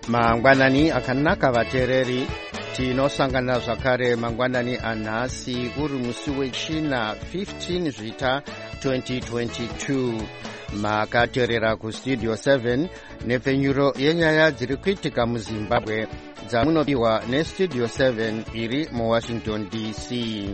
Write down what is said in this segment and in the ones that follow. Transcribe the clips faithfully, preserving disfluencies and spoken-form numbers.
mangwanani akanaka vateereri, tinosangana zvakare mangwanani anhasi uri musi wechina fifteen zvita twenty twenty-two. Makateerera kustudio seven nepfenyuro yenyaya dziri kuitika muZimbabwe dzamunopiwa nestudio seven iri muWashington D C.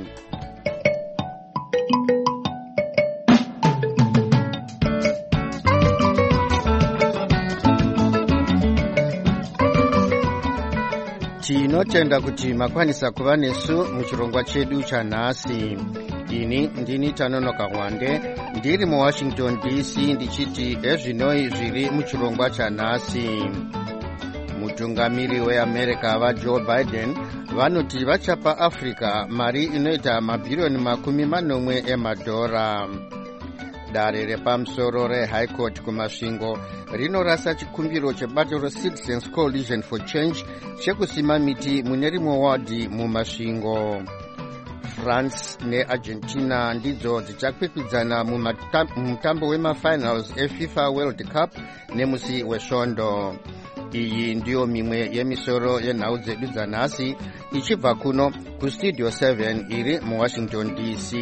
Tinotenda kuti makwanisa kuva nesu muchirongwa chedu chanhasi. Ini ndini Tanonoka Mwande ndiri muWashington D C ndichiti ezvinoi zviri muchirongwa chanhasi. Mutungamiri weAmerica vaJoe Biden vanoti vachapa Africa mari inoita mabhirioni makumi manomwe emadhora. Dare repamusoro reHigh Court kumasvingo rinorasa chikumbiro chebato reCitizens Coalition for Change chekusima miti mune rimwe wadhi mumasvingo. France neArgentina ndidzo dzichakwikwidzana mumutambo wemafinals eFIFA World Cup nemusi wesvondo. Iyi ndiyo mimwe yemisoro yenhau dzedu dzanhasi ichibva kuno kustudio seven iri muWashington D C.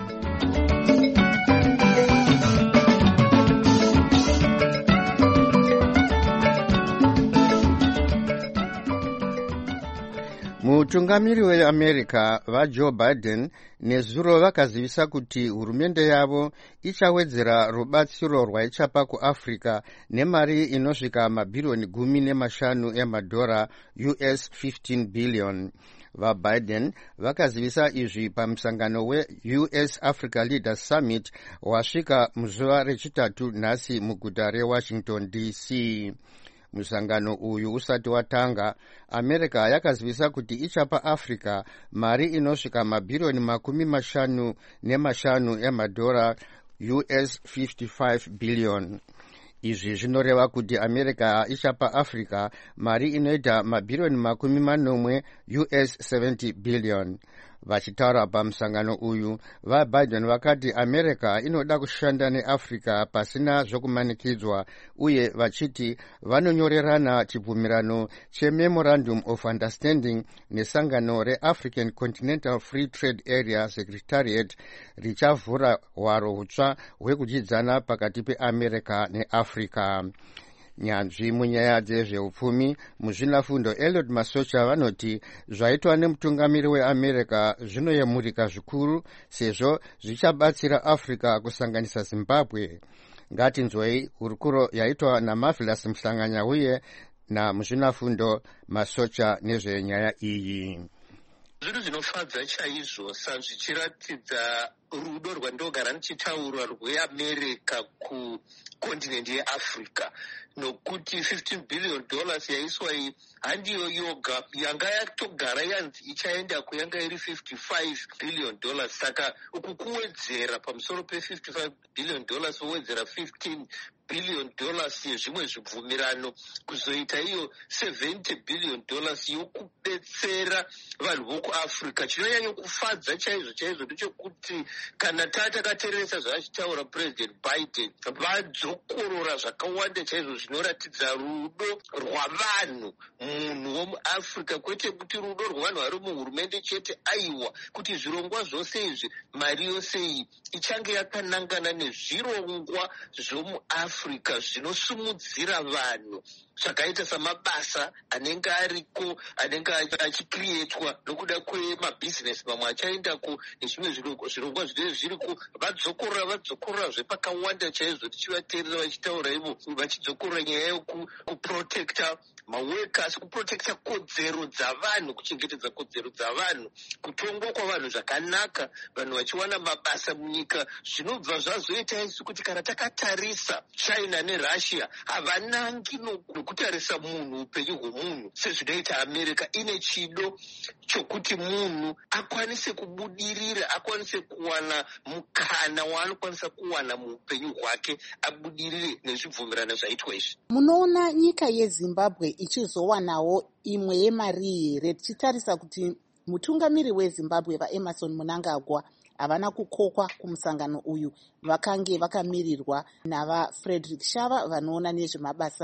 Mutungamiri weAmerica vaJoe Biden nezuro vakazivisa kuti hurumende yavo ichawedzera rubatsiro rwaichapa kuAfrica nemari inosvika mabhirioni gumi nemashanu emadhora U S fifteen billion. VaBiden vakazivisa izvi pamusangano we-U S Africa Leaders Summit wasvika muzuva rechitatu nhasi muguta reWashington D C. Musangano uyu usati watanga, America yakazivisa kuti ichapa Africa mari inosvika mabhirioni makumi mashanu nemashanu emadhora U S fifty-five billion. Izvi zvinoreva kuti America ichapa Africa mari inoita mabhirioni makumi manomwe U S seventy billion. Vachitaura pamusangano uyu, vaBiden vakati America inoda kushanda neAfrica pasina zvokumanikidzwa, uye vachiti vanonyorerana chibvumirano cheMemorandum of Understanding nesangano reAfrican Continental Free Trade Area Secretariat richavhura hwaro hutsva hwekudyidzana pakati peAmerica neAfrica. Nyanzvi munyaya dzezveupfumi muzvinafundo Eliot Masocha vanoti zvaitwa nemutungamiri weAmerica zvinoyemurika zvikuru sezvo zvichabatsira Africa kusanganisa Zimbabwe. Ngatinzwei hurukuro yaitwa naMarvelous Mhlanganya uye namuzvinafundo Masocha nezvenyaya iyi. Zvinhu zvinofadza chaizvo sezvichiratidza rudo rwandogara ndichitaura rweAmerica kukontinenti yeAfrica, nokuti fifteen billion dollars yaiswa iyi handiyo yoga, yanga yatogara yanzi ichaenda kuyanga iri fifty-five billion dollars. Saka uku kuwedzera pamusoro pe-fifty-five billion dollars wowedzera fifteen billion dollars yezvimwe zvibvumirano kuzoita iyo seventy billion dollars yokudetsera vanhu vokuAfrica. Chinonyanya kufadza chaizvo chaizvo ndechekuti kana tatakateeresa zvachitaura President Biden, vadzokorora zvakawanda chaizvo zvinoratidza rudo rwavanhu, munhu womuAfrica, kwete kuti rudo rwavanhu vari muhurumende chete. Aiwa, kuti zvirongwa zvose izvi, mari yose iyi ichange yakanangana nezvirongwa zvomuAfrica zvinosumudzira vanhu, zvakaita samabasa anenge ariko, anenge achikrietwa nokuda kwemabhizinesi mamwe achaendako nezvimwe zvirongwa zvinenge zviriko. Vadzokorora vadzokorora zvepakawanda chaizvo tichivateerera vachitaura ivo, vachidzokorora nyaya yokuprotecta maworkers, kuprotecta kodzero dzavanhu, kuchengetedza kodzero dzavanhu, kutongwa kwavanhu zvakanaka, vanhu vachiwana mabasa munyika. Zvinobva zvazoita isu kuti kana takatarisa China neRussia havanangi nokutarisa munhu, upenyu hwemunhu, sezvinoita America. Ine chido chokuti munhu akwanise kubudirira, akwanise kuwana mukana waanokwanisa kuwana muupenyu hwake, abudirire nezvibvumirano zvaitwa izvi. Munoona nyika yeZimbabwe ichizowanawo imwe yemari here, tichitarisa kuti mutungamiri weZimbabwe vaEmerson Mnangagwa havana kukokwa kumusangano uyu, vakange vakamirirwa navaFrederick Shava vanoona nezvemabasa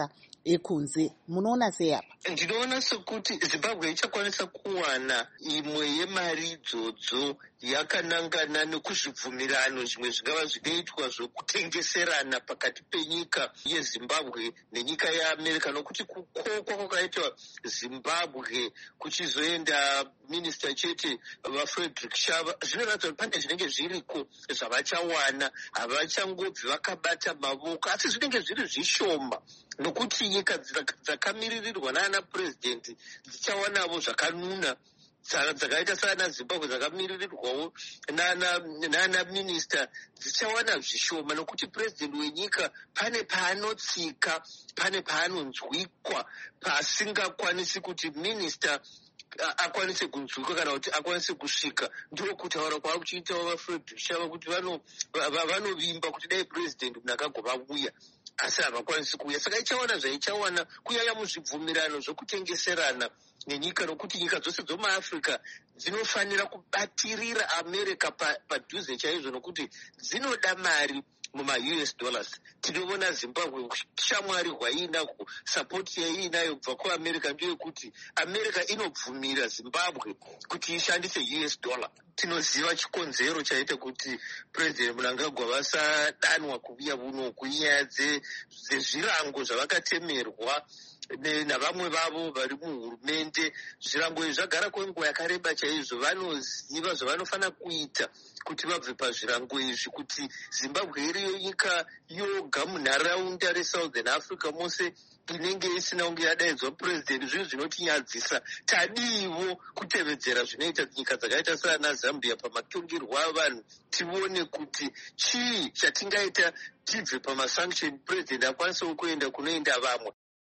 ekunze. Munoona sei apa? Ndinoona sekuti Zimbabwe ichakwanisa kuwana imwe yemari idzodzo yakanangana nekuzvibvumirano zvimwe zvingava zvinoitwa zvokutengeserana pakati penyika yeZimbabwe nenyika yeAmerica, nokuti kukokwa kwakaitwa Zimbabwe kuchizoenda minista chete vaFrederick Shava zvinoratidza kuti pane zvinenge zviriko zvavachawana. Havachangobvi vakabata mavoko, asi zvinenge zviri zvishoma, nokuti nyika dzakamiririrwa naana purezidendi dzichawanavo zvakanuna dzakaita saana Zimbabwe dzakamirirwawo naana minista dzichawana zvishoma, nokuti purezidendi wenyika pane paanotsika, pane paanonzwikwa pasingakwanisi kuti minista akwanise kunzwika kana kuti akwanise kusvika. Ndiro kutaura kwakuchiitawo vaFrederick Shava kuti vanovimba kuti dai purezidendi munhu akagovauya, asi havakwanisi kuuya. Saka ichawana zvaichawana kunyanya muzvibvumirano zvokutengeserana nenyika, nokuti nyika dzose dzomuAfrica dzinofanira kubatirira America padhuze chaizvo, nokuti dzinoda mari muma-U S dollars. Tinoona Zimbabwe shamwari hwainako, sapoti yaiinayo kubva kuAmerica ndeyekuti America inobvumira Zimbabwe kuti ishandise U S dollar. Tinoziva chikonzero chaita kuti President Mnangagwa vasadanwa kuuya kunoku inyaya dzezvirango zvavakatemerwa navamwe vavo vari muhurumende. Zvirango izvi zvagara kwenguva yakareba chaizvo. Vanoziva zvavanofanira kuita kuti vabve pazvirango izvi, kuti Zimbabwe iriyo nyika yoga munharaunda reSouthern Africa mose inenge isina kunge yadaidzwa purezidendi. Zvinhu zvinotinyadzisa. Tadiwo kutevedzera zvinoita nyika dzakaita saana Zambia pamatongerwo avanhu, tione kuti chii chatingaita tibve pamasanction, purezidendi akwanisewo kuenda kunoenda vamwe.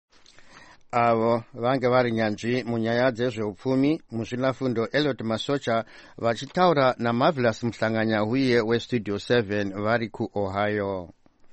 Avo vange vari nyanzvi munyaya dzezveupfumi muzvinafundo Elliot Masocha vachitaura naMarvelous Muhlanganya huye weStudio seven vari kuOhio.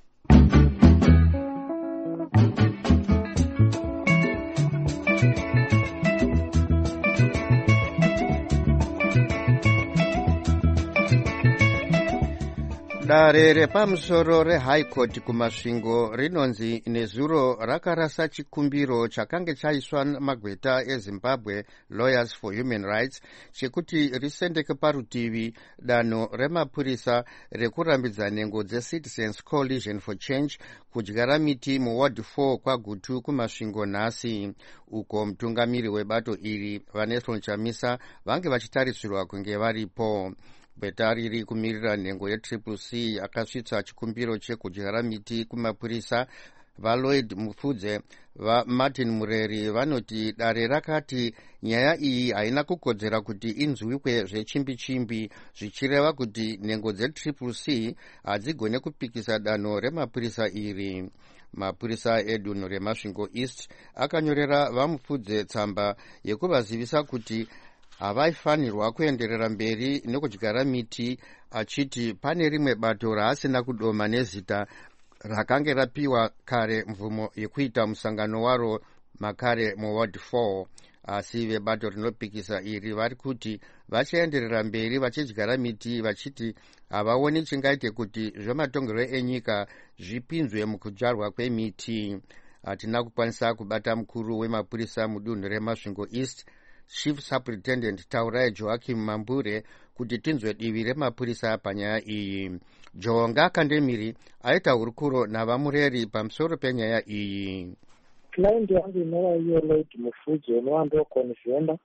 Dare repamusoro reHigh Court kumasvingo rinonzi nezuro rakarasa chikumbiro chakange chaiswa magweta eZimbabwe Lawyers for Human Rights chekuti risendeke parutivi danho remapurisa rekurambidza nhengo dzeCitizens Coalition for Change kudyara miti muward four kwagutu kumasvingo nhasi, uko mutungamiri webato iri Vanessa Chamisa vange vachitarisirwa kunge varipo. Gweta riri kumirira nhengo yetriple C akasvitsa chikumbiro chekudyara miti kumapurisa vaLloyd Mufudze vaMartin Mureri vanoti dare rakati nyaya iyi haina kukodzera kuti inzwikwe zvechimbi-chimbi, zvichireva kuti nhengo dzetriple C hadzigone kupikisa danho remapurisa iri. Mapurisa edunhu remasvingo East akanyorera vaMufudze tsamba yekuvazivisa kuti havaifanirwa kuenderera mberi nekudyara miti, achiti pane rimwe bato raasina kudoma nezita rakange rapiwa kare mvumo yekuita musangano waro makare muward four, asi vebato rinopikisa iri vari kuti vachaenderera mberi vachidyara miti, vachiti havaoni chingaite kuti zvematongerwo enyika zvipinzwe mukudyarwa kwemiti. Hatina kukwanisa kubata mukuru wemapurisa mudunhu remasvingo East Chief Superintendent Taurai Joachim Mambure kuti tinzwe divi remapurisa panyaya iyi. Jonga Kandemiri aita hurukuro navamureri pamusoro penyaya iyi. Client yangu inova iyo Lloyd Mufudze unova konzenda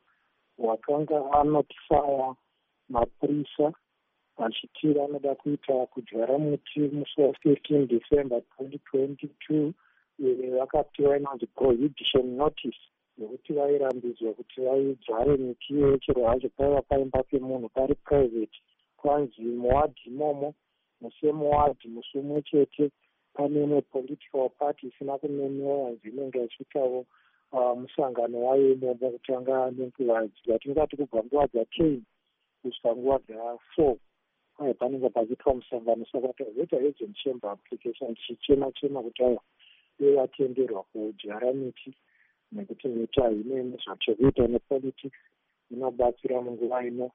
wakanga anotifaya mapurisa achiti vanoda kuita kudyara muti musi wa fifteen December twenty twenty-two. Vakapiwa inonzi prohibition notice yekuti vairambidzwa kuti vaidyare miti iyoyo chero hacho paiva paimba pemunhu pari private. Kwanzi muwadhi imomo musemuwadhi musi umwe chete pane imwe political party isina kunemewa yanzi inenge achiitawo musangano wayo imomo kutanga nenguva dzatingati kubva nguva dzaten kusvika nguva dzafour kwaye panenge pachiitwa musangano. Saka tazoita agent chamber application chichema chema kuti aya iye vatenderwa kudyara miti nekuti miti haine nezvachekuita nepolitics, inobatsira munguva ino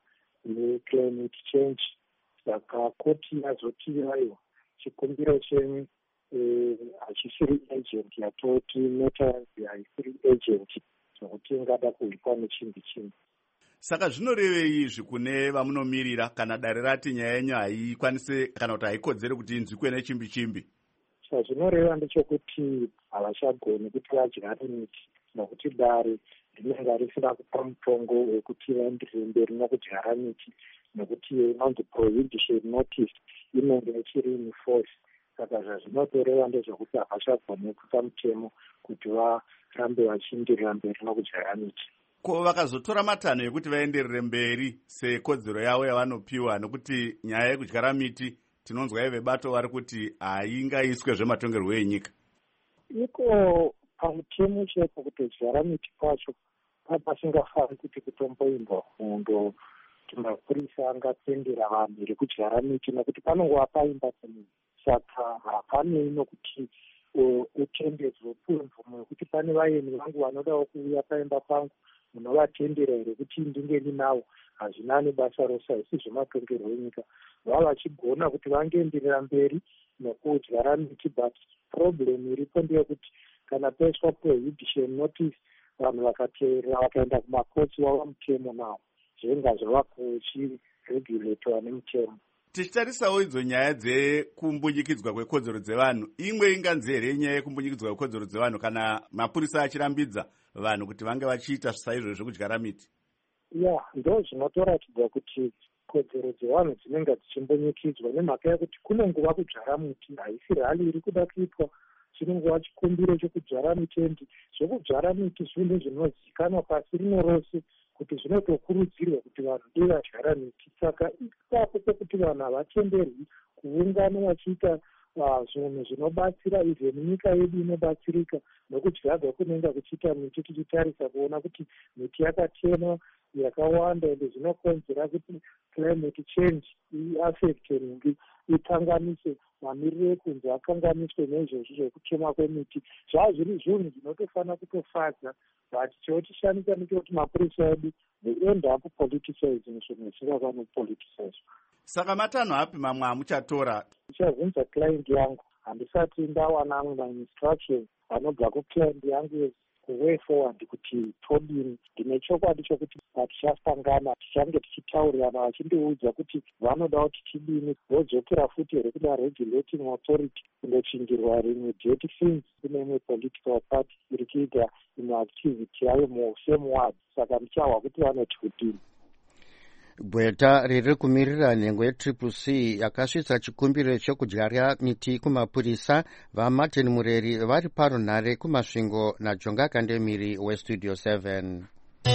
neclimate change. Saka koti yazoti ivayo chikumbiro chenyu hachisiri agent yatoti metazi haisiri agent zvokuti ingada kuhwikwa nechimbi chimbi. Saka zvinorevei zvekune vamunomirira kana dare rati nyaya yenyu haikwanise kana kuti haikodzere kuti inzwikwe nechimbi chimbi? Zvazvinoreva ndechekuti havachagoni kuti vadyare miti nokuti dare rinenge risina kupa mutongo wekuti vaenderere mberi nokudyara miti nokuti inonzi prohibition notice inenge ichiri in force. Saka zvazvinotoreva ndezvekuti havachagoni kupa mutemo kuti varambe vachienderera mberi nokudyara miti. Ko vakazotora matanho ekuti vaenderere mberi sekodzero yavo yavanopiwa, nokuti nyaya yekudyara miti tinonzwa vebato vari kuti haingaiswe zvematongerwo enyika. Iko pamutemo cheko kutodyara miti kwacho pasingafani kuti kutomboimbwa fundo kuti mapurisa angatendera vanhu iri kudyara miti nokuti panongova paimba pemiti. Saka hapanei nokuti utendedzwe upiwe mvumo yekuti pane vaeni vangu vanodawo kuuya paimba pangu munovatendera here kuti ndinge ndinavo. Hazvina nebasa rose, haisi zvematongerwo enyika. Vava vachigona kuti vangeenderera mberi nokudyara miti, but problem iripo ndeyekuti kana paiswa prohibition notice vanhu vakateerera vakaenda kumakotsi wava mutemo nawo zvenga zvava kuchiregulatwa nemutemo. Tichitarisawo idzo nyaya dzekumbunyukidzwa kwekodzero dzevanhu, imwe inganzi here nyaya yekumbunyikidzwa kwekodzero dzevanhu kana mapurisa achirambidza vanhu kuti vange vachiita saizvo zvekudyara miti? Ya, ndo zvinotoratidza kuti kodzero dzevanhu dzinenge dzichimbunyikidzwa nemhaka yekuti kunonguva kudyara miti haisi rali iri kuda kuitwa, chinongova chikumbiro chekudyara miti endi zvekudyara miti zvinhu zvinozikanwa pasi rino rose kuti zvinotokurudzirwa kuti vanhu dei vadyara miti. Saka ipapo pekuti vanhu havatenderwi kuungana vachiita zvinhu zvinobatsira izveni nyika yedu inobatsirika nokudyarwa kunenge kuchiita miti, tichitarisa kuona kuti miti yakatemwa yakawanda ende zvinokonzera kuti climate change iaffecte ringi ikanganise mamiriro ekunze akanganiswe nezvozvo zvekutemwa kwemiti. Zvava zviri zvinhu zvinotofanira kutofadza, but chotishandisa ndechekuti mapurisa edu they end up politicizing zvinhu zvisingafani kupoliticizwa. Saka matanho api mamwe amuchatora? Ndichavhunza client yangu, handisati ndawana amwe ma-instructions anobva kuclient yangu kuway forward kuti todini. Ndine chokwadi chokuti tichasangana tichange tichitaurirana vachindiudza kuti vanoda kuti tidini, vodzokera futi here kuda regulating authority kundochingirwa rimwe date since kune imwe political party iri kuita imwe activity yayo musame ward. Saka ndichahwa kuti vanoti kudini. Gweta riri kumirira nhengo yetriple C yakasvitsa chikumbiro chekudyara miti kumapurisa. vaMartin Mureri vari parunhare kumasvingo naJonga Kandemiri westudio seven.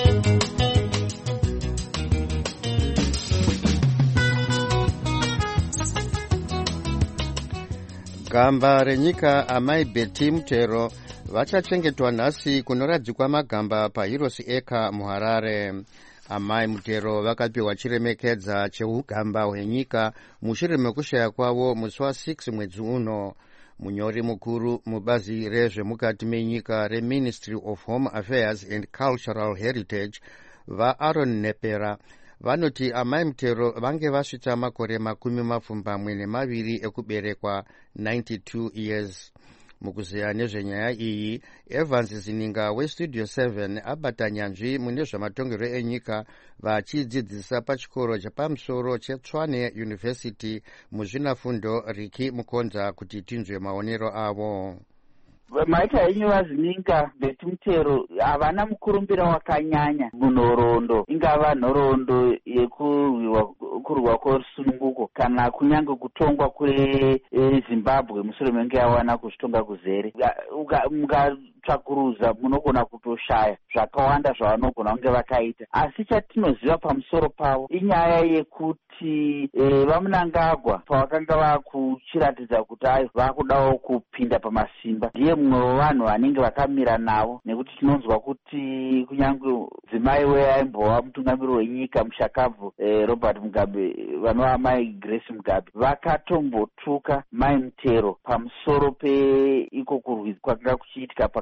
Gamba renyika amai Betty Mutero vachachengetwa nhasi kunoradzikwa magamba paHeroes Acre muHarare. Amai Mutero vakapiwa chiremekedza cheugamba hwenyika mushure mekushaya kwavo musi wa-six mwedzi uno. Munyori mukuru mubazi rezvemukati menyika reMinistry of Home Affairs and Cultural Heritage vaAaron Nepera vanoti amai Mutero vange vasvitsa makore makumi mapfumbamwe nemaviri ekuberekwa, ninety-two years. Mukuziya nezvenyaya iyi, Evans Zininga westudio seven abata nyanzvi mune zvamatongerwo enyika vachidzidzisa pachikoro chapamusoro cheTshwane University muzvinafundo Riki Mukonza kuti tinzwe maonero avo. Maita yenyu vaZininga Betty Mutero havana mukurumbira wakanyanya munhoroondo, ingava nhoroondo yekurwiwa kwesununguko kana kunyange kutongwa kweZimbabwe mushure menge yawana kuzvitonga kuzere. Mukatsvakuruza munogona kutoshaya zvakawanda zvavanogona kunge vakaita, asi chatinoziva pamusoro pavo inyaya yekuti e, vaMunangagwa pavakanga vakuchiratidza kuti ayo vakudawo kupinda pamasimba ndiye mumwe wevanhu vanenge vakamira navo, nekuti tinonzwa kuti kunyange dzimai weaimbova mutungamiri wenyika mushakabvu e, Robert Mugabe, vanova mai Grace Mugabe, vakatombotuka mai Mutero pamusoro peiko kurwizi kwakanga kuchiitika paka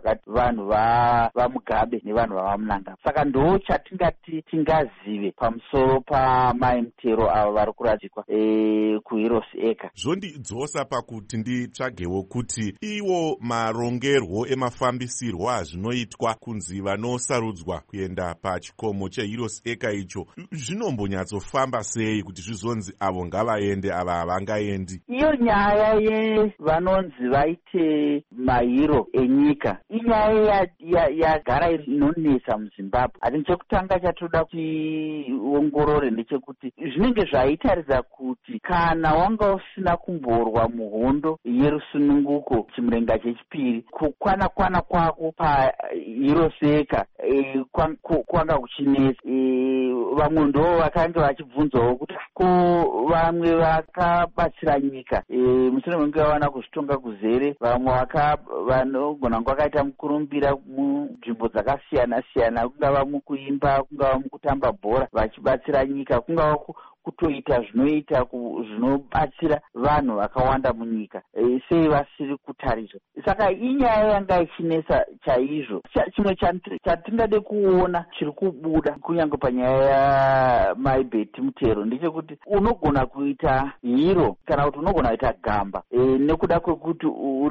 pakati vanhu vamugabe nevanhu vavamunanga. Saka ndo chatingati tingazive pamusoro pamaemutero ava vari kuradzikwa e, kuHeroes Acre. Zvondidzosa pakuti nditsvagewo kuti iwo marongerwo emafambisirwo azvinoitwa kunzi vanosarudzwa kuenda pachikomo cheHeroes Acre icho zvinombonyatsofamba sei kuti zvizonzi avo ngavaende ava havangaendi? Iyo nyaya yevanonzi vaite mahiro enyika inyaya yagara ya, ya inonesa muZimbabwe. Asi chekutanga chatoda kuongorore ndechekuti zvinenge zvaitaridza kuti kana wanga usina kumborwa muhondo yerusununguko chimurenga chechipiri, kukwana kwana kwako paHeroes Acre e, kwanga kuchinesa. E, vamwe ndo vakanga vachibvunzawo kuti ko vamwe vakabatsira nyika e, mushure menge vawana kuzvitonga kuzere, vamwe vanogona ngo vakaita mukurumbira munzvimbo dzakasiyana siyana, kungava mukuimba, kungava mukutamba bhora vachibatsira nyika, kungava kutoita zvinoita zvinobatsira vanhu vakawanda munyika e, sei vasiri kutariswa. Saka inyaya yanga ichinesa chaizvo. Chimwe chatingade kuona chiri kubuda kunyange panyaya yaMaibeti Mutero ndechekuti unogona kuita hero kana kuti unogona kuita gamba e, nekuda kwekuti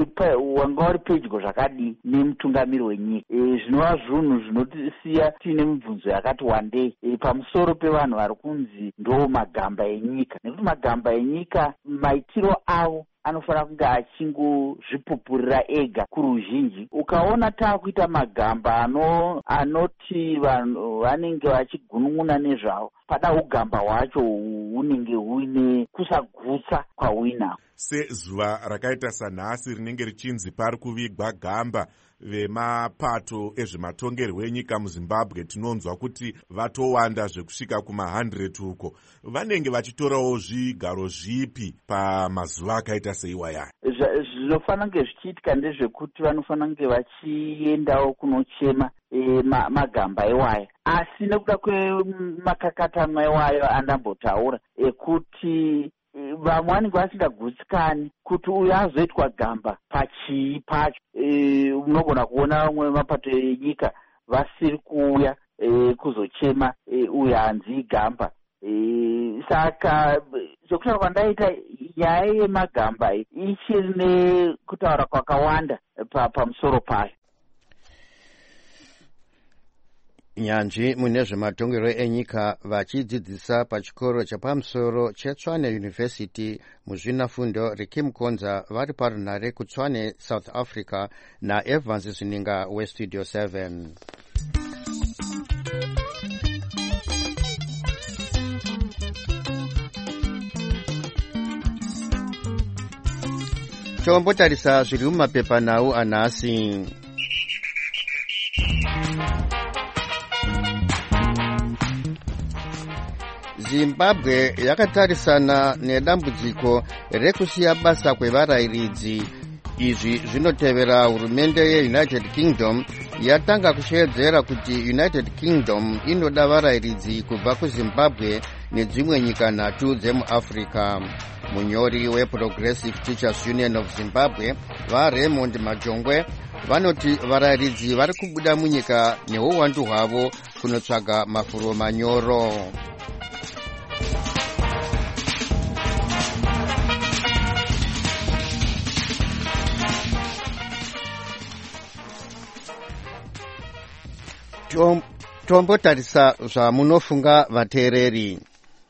wanga uri pedyo zvakadii nemutungamiri wenyika. E, zvinova zvinhu zvinotisiya tiine mibvunzo yakati wandei e, pamusoro pevanhu vari kunzi ndo magamba enyika, nekuti magamba enyika maitiro avo anofanira kunge achingozvipupurira ega kuruzhinji. Ukaona taakuita magamba ano anoti vanhu vanenge vachigunun'una nezvavo, pada ugamba hwacho hunenge huine kusagutsa kwahuinako. Sezuva rakaita sanhasi rinenge richinzi pari kuvigwa gamba vemapato ezvematongerwo enyika muZimbabwe, tinonzwa kuti vatowanda zvekusvika kuma hundred uko, vanenge vachitorawo zvigaro zvipi pamazuva akaita seiwaya? Zvinofanira kunge zvichiitika ndezvekuti vanofanira kunge vachiendawo kunochema e, ma, magamba ewaya, asi nekuda kwemakakatanwa ewayo andambotaura ekuti vamwe vanenge vasingagutsikani kuti uyu azoitwa gamba pachii pacho. E, unogona kuona vamwe mapato enyika vasiri kuuya e, kuzochema e, uyu hanzi gamba. E, saka zvokutaura kwandaita nyaya yemagamba ichiri nekutaura kwakawanda pamusoro payo. Nyanzvi mune zvematongerwo enyika vachidzidzisa pachikoro chepamusoro cheTshwane University muzvinafundo Rikimkonza vari parunhare kuTshwane, South Africa, naEvans Zininga weStudio seven. Tombotarisa zviri mumapepanhau anhasi. Zimbabwe yakatarisana nedambudziko rekusiya basa kwevarayiridzi. Izvi zvinotevera hurumende yeUnited Kingdom yatanga kushedzera kuti United Kingdom inoda varayiridzi kubva kuZimbabwe nedzimwe nyika nhatu dzemuAfrica. Munyori weProgressive Teachers Union of Zimbabwe vaRaymond Majongwe vanoti varayiridzi vari kubuda munyika neuwandu hwavo kunotsvaga mafuro manyoro. Tombotarisa zvamunofunga vateereri.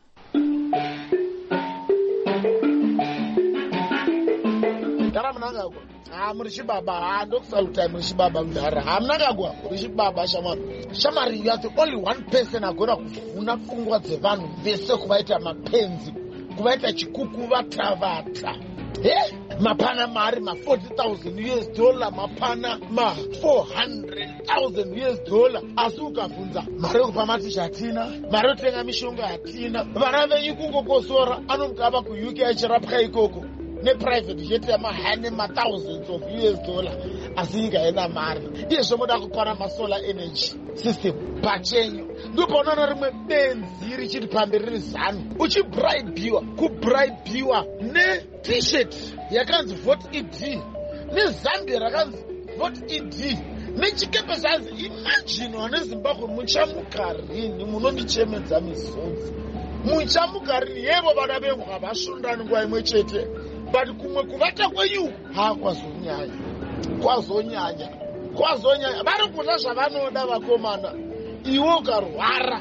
Munangagwa ah muri chibaba ah ndokusalutai muri chibaba mudhara ah munangagwa muri chibaba shamari shamari you are the only one person agora kuvhuna pfungwa dzevanhu vese kuvaita mapenzi kuvaita chikuku vatavata eh mapana mari ma forty thousand U S dollar mapana ma four hundred thousand U S dollar asi ukabvunza mari yekupa maticha hatina, mari yotenga mishonga hatina, vana venyu kungokosora anomukava kuU K achirapwa ikoko ne-private jet yamahane ma-thousands of U S dollar asi nyika haina mari. Iye zvomoda kupana masolar energy system pachenyu ndopaonana rimwe benzi richiri pamberi riri zanu uchibraibiwa kubraibiwa ne-t-shirt yakanzi vote E D nezambia rakanzi vote E D nechikepe zvanzi. Imagine wane Zimbabwe muchamukarini munondichemedza misodzi. Muchamukarini yevo vana vengu havasundani nguva imwe chete. But kumwe kuvata kwenyu ha kwazonyanya. Kwazonyanya. Kwazonyanya. Vari kuda zvavanoda vakomana. Iwe ukarwara.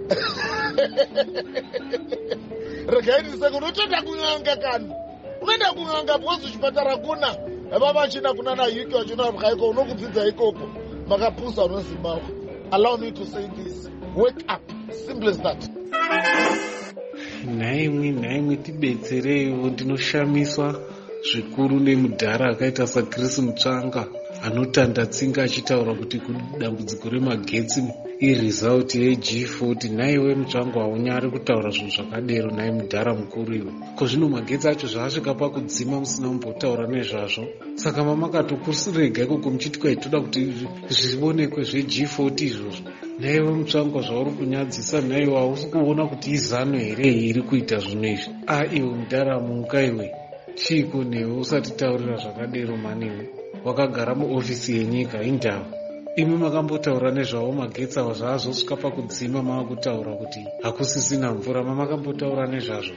Regai ndiseko unotoenda kun'anga kani. Unoenda kun'anga because kuchipatara kuna. Baba vachina kuna na yuki wachina vakaiko unokudzidza ikoko. Makapusa unozimbabwe. Allow me to say this. Wake up. Simple as that. Naimwe naimwe tibetsereiwo, ndinoshamiswa zvikuru nemudhara akaita saChris Mutsvanga anotanda tsinga achitaura kuti dambudziko remagetsi irizauti yeG forty. Naiwe Mutsvanga haunyari kutaura zvinhu zvakadero, nai mudhara mukuru iwe. Ko zvino magetsi acho zvaasvika pakudzima musina mumbotaura nezvazvo, saka mamakatokusirega ikoko muchiti kwaitoda kuti zvionekwe zveG forty izvozvo. Naiwe Mutsvanga zvauri kunyadzisa, naiwe hausi kuona kuti izano here iri kuita zvinhu izvi. A iwe mudhara muka iwe, chiko newe usati taurira zvakadero maniwe. Wakagara muofisi yenyika indava. Imi makambotaura nezvavo magetsi ava zvaazosvika pakudzima maakutaura kuti hakusisina mvura, mamakambotaura nezvazvo.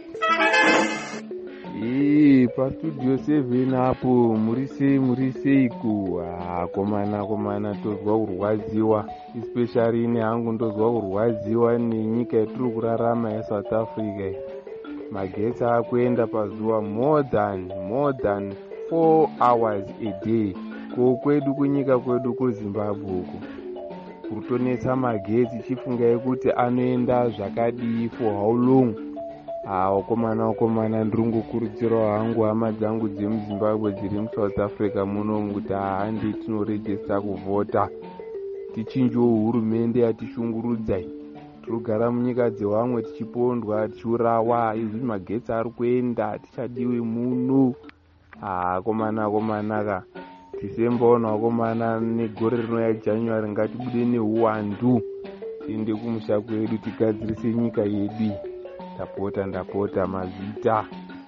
Ii pastudio seven apo muri sei muri seiko? Ah, komana komana tozwa kurwadziwa, especially ine hangu ndozwa kurwadziwa nenyika yatiri kurarama yeSouth Africa. Magetsi akuenda pazuva more than more than four hours a day. Ko kwedu kunyika kwedu kuZimbabwe uko kutonetsa magetsi chifungai kuti anoenda zvakadii for how long? Ah, wakomana wakomana ndiringokurudzirawo hangu hama dzangu dzemuZimbabwe dziri muSouth Africa munomu kuti handi tinoregista kuvhota, tichinjewo hurumende yatishungurudzai. Tirigara munyika dzevamwe tichipondwa tichiurawa, izvi magetsi ari kuenda tichadiwe muno. Ah, komana komana ka tisembaona wakomana negore rino yaJanuary ngatibude neuwandu tiende kumusha kwedu tigadzirise nyika yedu. Ndapota ndapota mazita.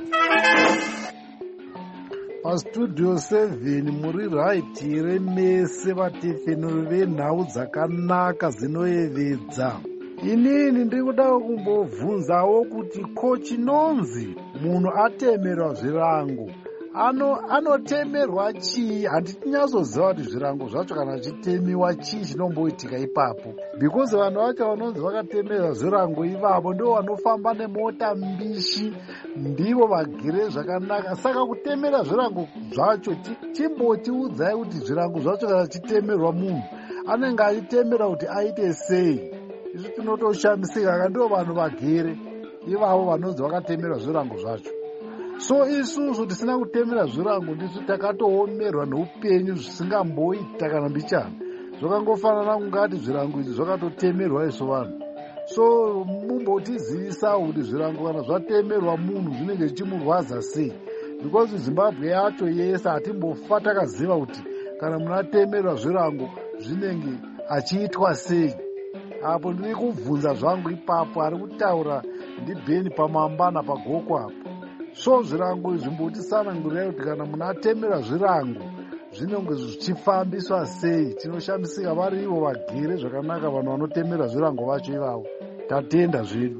Pastudio seven muri right here mese vatefenuri venhau dzakanaka dzinoyevedza. Inini ndiri kuda kumbobvunzawo kuti ko chinonzi munhu atemerwa zvirango ano anotemerwa chii? Handinyatsoziva kuti zvirango zvacho kana chitemiwa chii chinomboitika ipapo, because vanhu vacho vanonzi vakatemerwa zvirango ivavo ndo vanofamba nemota mbishi, ndivo vagere zvakanaka. Saka kutemera zvirango zvacho chimbotiudzai kuti zvirango zvacho kana chitemerwa munhu anenge achitemera kuti aite sei? Izvi tinotoshamisika ka ndo vanhu vagere ivavo vanonzi vakatemerwa zvirango zvacho. So isusu tisina kutemera zvirango ndisu takatoomerwa neupenyu zvisingamboita kana mbichana. Zvakangofanana kungati zvirango izvi zvakatotemerwa isu vanhu. So mumbotizivisa kuti zvirango kana zvatemerwa munhu zvinenge zvichimurwadza sei, because Zimbabwe yacho yese hatimbofa takaziva kuti kana munatemerwa zvirango zvinenge achiitwa sei. Apo ndiri kubvunza zvangu ipapo, ari kutaura ndibheni pamambana pagoko apo. So zvirango izvi mbotisanangurirai kuti kana munatemera zvirango zvinenge zvichifambiswa sei. Tinoshamisika vari ivo vagere zvakanaka vanhu vanotemera zvirango vacho ivavo. Tatenda zvedu.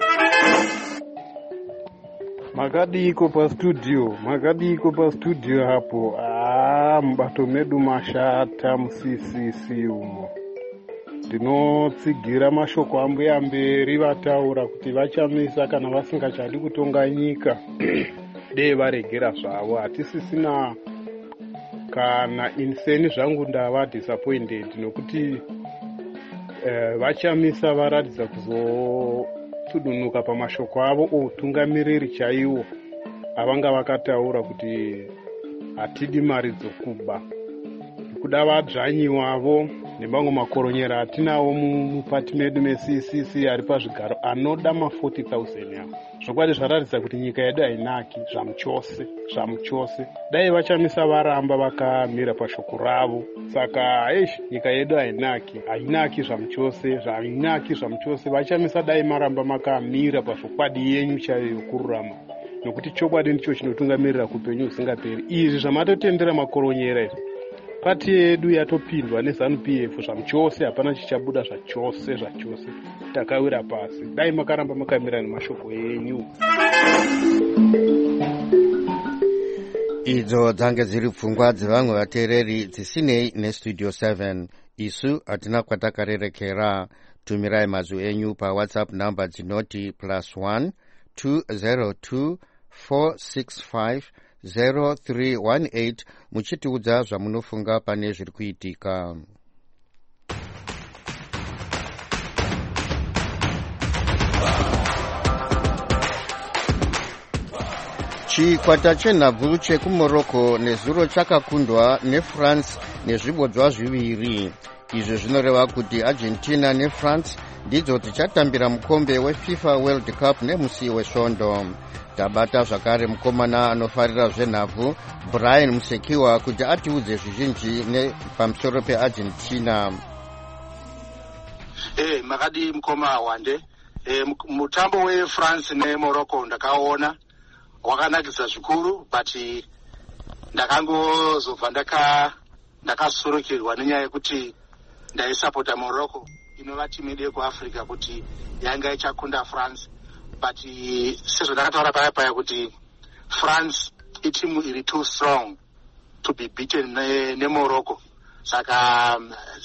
Makadiko pastudio, makadiko pastudio hapo. Ah, mubato medu mashata musisisi umo. Ndinotsigira mashoko ambuya mberi vataura kuti vachamisa kana vasingachadi kutonga nyika dei varegera zvavo. Hatisisina kana inseni zvangu ndava disappointed nokuti eh, vachamisa varatidza kuzotudunuka pamashoko avo outungamiriri chaiwo avanga vakataura kuti hatidi mari dzokuba kuda vadzvanyiwavo nemamwe makoronyera atinawo mupati medu meC C C ari pazvigaro anoda ma-forty thousand yavo. Zvokwadi zvaratidza kuti nyika yedu hainaki zvamuchose zvamuchose. Dai vachamisa varamba vakamira pashoko ravo. Saka eish nyika yedu hainaki hainaki zvamuchose hainaki zvamuchose. Vachamisa dai maramba makamira pazvokwadi yenyu chaiyo yokururama, nokuti chokwadi ndicho chinotungamirira kupenyu usingaperi. Izvi zvamatotendera makoronyera izvi pati yedu yatopindwa nezanu P F zvamu chose, hapana chichabuda zvachose zvachose, takawira pasi. Dai makaramba makamira nemashoko enyu. Idzo dzange dziri pfungwa dzevamwe vateereri dzisinei nestudio seven. Isu hatina kwatakarerekera. Tumirai mazwi enyu pa WhatsApp number dzinoti plus one two zero two four six five zero three one eight muchitiudza zvamunofunga pane zviri kuitika. Chikwata chenhabvu chekumorocco nezuro chakakundwa neFrance nezvibodzwa zviviri. Izvo zvinoreva kuti Argentina neFrance ndidzo dzichatambira mukombe weFIFA World Cup nemusi wesvondo. Tabata zvakare mukomana anofarira zvenhabvu Brian Musekiwa kuti atiudze zvizhinji pamusoro peArgentina. Eh, makadi mukoma wande. Eh, mutambo weFrance neMorocco ndakaona wakanakisa zvikuru, but ndakangozobva ndaka ndakasurukirwa nenyaya yekuti ndaisapota Morocco inova timu yedu yekuAfrica kuti yanga ichakunda France, but sezvo ndakataura paya paya kuti France itimu iri too strong to be beaten neMorocco. Saka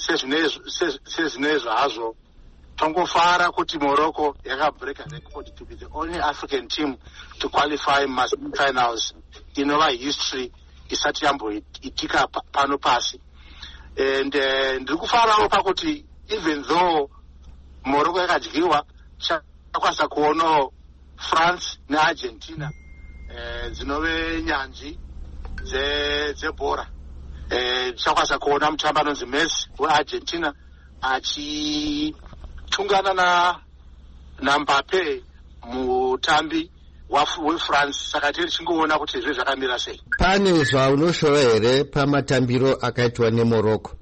sezvinezvo hazvo tongofara kuti Morocco yakabreak a record to be the only African team to qualify semi-finals inova history isati yamboitika pano pasi. And ndiri kufarawo pakuti even though Morocco yakadyiwa, chakwanisa kuona France neArgentina dzinove nyanzvi dzebhora. Chakwanisa kuona mutambo anonzi Messi weArgentina achitungana na naMbappe mutambi weFrance. Saka tiri chingoona kuti izvi zvakamira sei. Pane zvaunoshora here pamatambiro akaitwa neMorocco?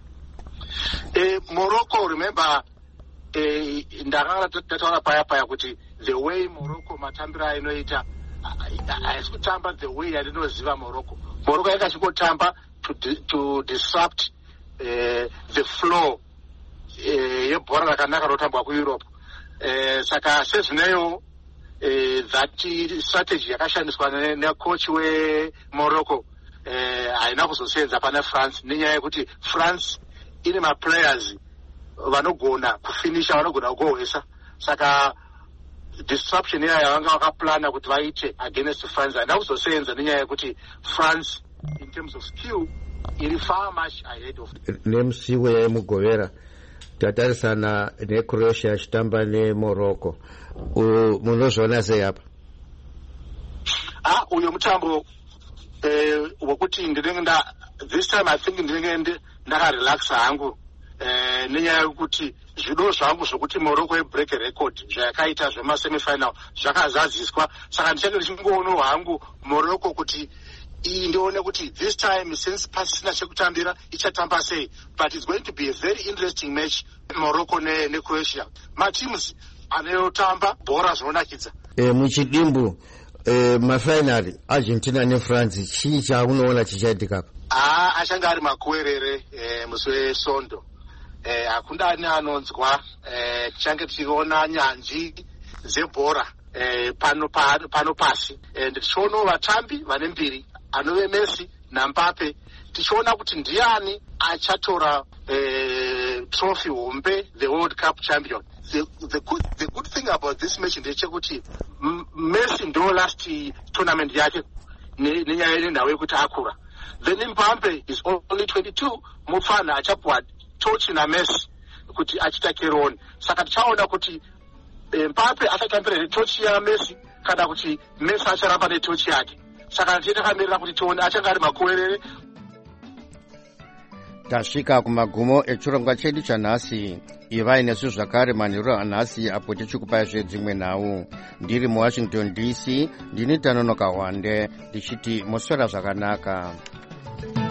Eh, Morocco, remember, eh, ndakanga tataura paya paya kuti the way Morocco matambiro ainoita haisi kutamba the way yandinoziva Morocco. Morocco yakachingotamba to to disrupt eh, the flow eh, yebhora rakanaka rotambwa kuEurope. Eh, saka sezvineyo eh, that strategy yakashandiswa necoach weMorocco eh, haina kuzosenza pana France, nenyaya yekuti France ine maplayers vanogona kufinisha, vanogona kugohwesa. Saka disruption iya yavanga vakaplana kuti vaite against France haina kuzosenza, nenyaya yekuti France in terms of skill iri far much ahead of nemusi wemugovera tatarisana neCroatia achitamba neMorocco. Munozviona sei apa? Ah, uyo mutambo eh wokuti ndinenge nda this time I think ndinenge ndakarelaxa hangu eh nenyaya yekuti zvido zvangu zvokuti Morocco break record zvakaita zvema semi final zvakazadziswa. Saka ndichange ndichingoona hangu Morocco kuti indione kuti this time since pasina chekutambira ichatamba sei, but it's going to be a very interesting match Morocco ne neCroatia. Ma teams anayotamba bhora zvonakidza. Eh muchidimbu eh mafinali Argentina neFrance chii chaunoona chichaitika? Ah, achanga ari makuwerere eh musi wesvondo. Eh hakundani anonzwa eh tichange tichiona nyanzvi dzebhora eh pano pano pasi. Eh ndichiona vatambi vane mbiri anove Messi naMbappe. Tichiona kuti ndiani achatora eh trophy hombe, the World Cup champion. The, the good the good thing about this match ndechekuti Messi ndo last tournament yake nenyaya yenhau yekuti akura. Then Mbappe is only twenty-two, mufana achapuwa torch na Messi kuti achitake roni. Saka tichaona kuti Mbappe achatambira netochi ya Messi kana kuti Messi acharamba netochi yake. Saka ndinotakamirira kuti tione achanga ari makuwerere. Tasvika kumagumo echirongwa chedu chanhasi. Ivai nesu zvakare manheru anhasi apo tichikupai zvedzimwe nhau. Ndiri muWashington D C, ndini Tanonoka Wande ndichiti moswera zvakanaka.